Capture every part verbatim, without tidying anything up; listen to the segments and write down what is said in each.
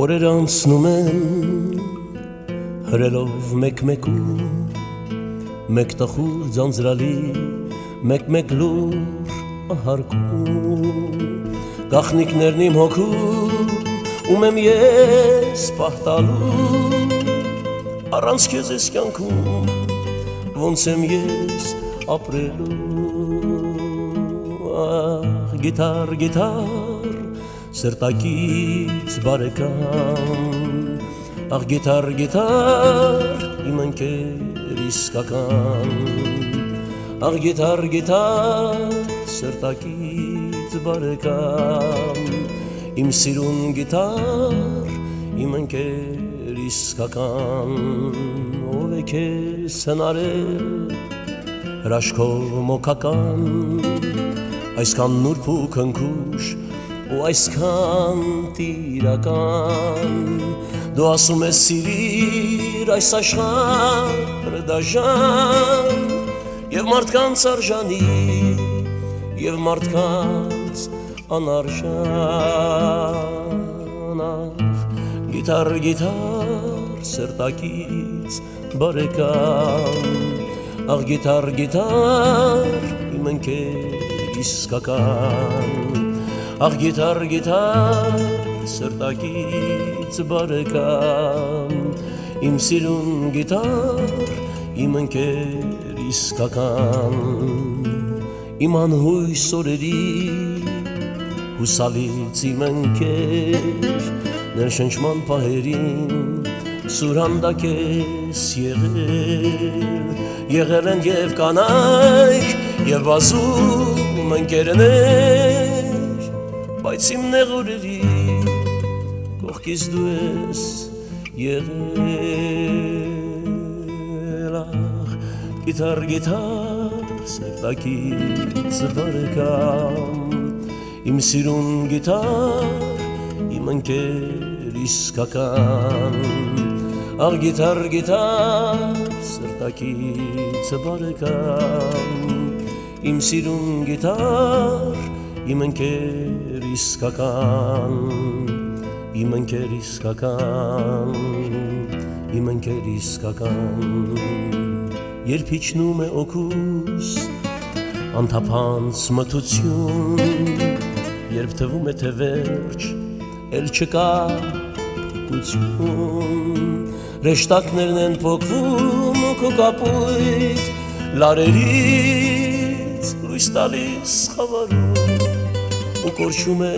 Օրեր անցնում են հրելով մեկ-մեկում, մեկ տխուր ձանձրալի, մեկ-մեկ լուր ահարկում, գաղտնիքներն իմ հոգում, ում եմ ես պահտալու, առանց քեզ ես կյանքում, ոնց եմ ես ապրելու, ահ, գիտար, գիտար, սրտակից բարեկամ, աղ գիտար, գիտար, իմ ընկեր իսկական, աղ գիտար, գիտար, սրտակից բարեկամ, իմ սիրուն գիտար, իմ ընկեր իսկական, ով է քեզ հնարել, հրաշքով մոքական, այսքան նուրբ ու քնքուշ, ու այսքան տիրական, դու ասում ես սիրիր այս աշխարհը դաժան, և մարդկանց արժանի, և մարդկանց անարժան, գիտար, գիտար, սրտակից բարեկամ, աղ գիտար, գիտար, իմ ընկեր իսկական, աղ գիտար, գիտար, սրտակից բարեկամ, իմ սիրուն գիտար, իմ ընկեր իսկական, իմ անհույս օրերի հուսալից իմ ընկեր, ներշնչման պահերին սուրհանդակ ես եղել, եղել են և կանայք, և բազում ընկերներ, բայց իմ նեղ օրերի կողքից դու ես եղել, ախ, գիտար, գիտար, սրտակից բարեկամ, իմ սիրուն գիտար, իմ ընկեր իսկական, աղ գիտար, գիտար, սրտակից բարեկամ, իմ սիրուն գիտար, իմ ընկեր իսկական, իմ ընկեր իսկական, իմ ընկեր իսկական, երբ իջնում է օգուս, անթափանց մթություն, երբ թվում է թե վերջ, էլ չկա փոքություն, հրեշտակներն են փոքվում քո կապույտ լարերից, լույս տալիս խավարում, ու կորչում է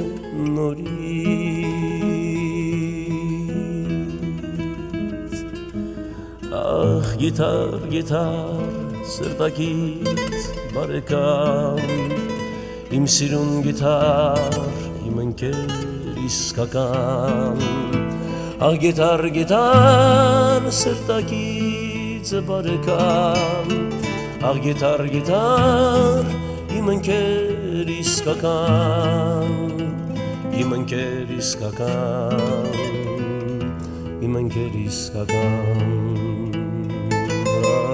նորից, ախ, գիտար, գիտար, սրտակից բարեկամ, իմ սիրուն գիտար, իմ ընկեր իսկական, աղ գիտար, գիտար, սրտակից բարեկամ, աղ գիտար, գիտար, իմ ընկեր իսկական, իմ ընկեր իսկական, իմ ընկեր իսկական,